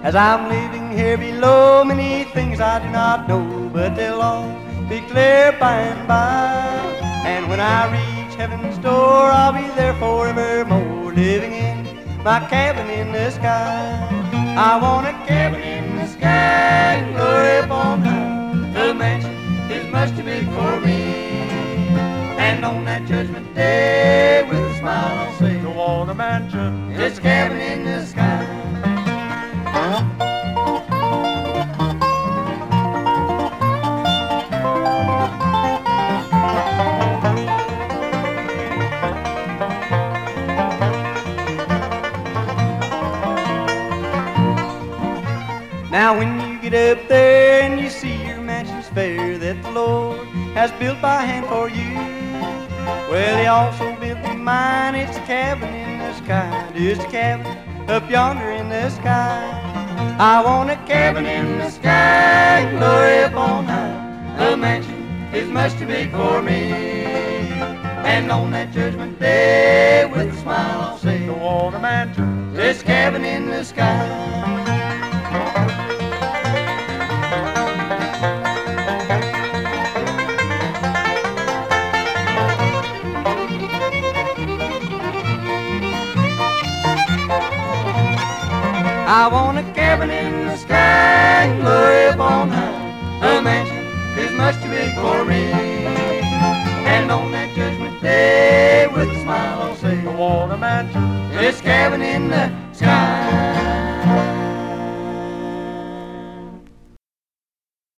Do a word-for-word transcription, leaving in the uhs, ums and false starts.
As I'm living here below, many things I do not know, but they'll all be clear by and by. And when I reach heaven's door, I'll be there forevermore, living in my cabin in the sky. I want a cabin in the sky, glory up on high. The mansion is much too big for me. And on that judgment day, with a smile I'll say, Go on a mansion, this cabin in the sky. Now when you get up there and you see your mansion's fair that the Lord has built by hand for you, well, He also built me mine. It's a cabin in the sky, just a cabin up yonder in the sky. I want a cabin in the sky, glory up on high. The mansion is much too big for me. And on that judgment day, with a smile I'll say, Go on a mansion, this cabin in the sky. I want a cabin in the sky, glory up on high. The mansion is much too big for me. And on that judgment day, with a smile I'll say, Go on a mansion, this cabin in the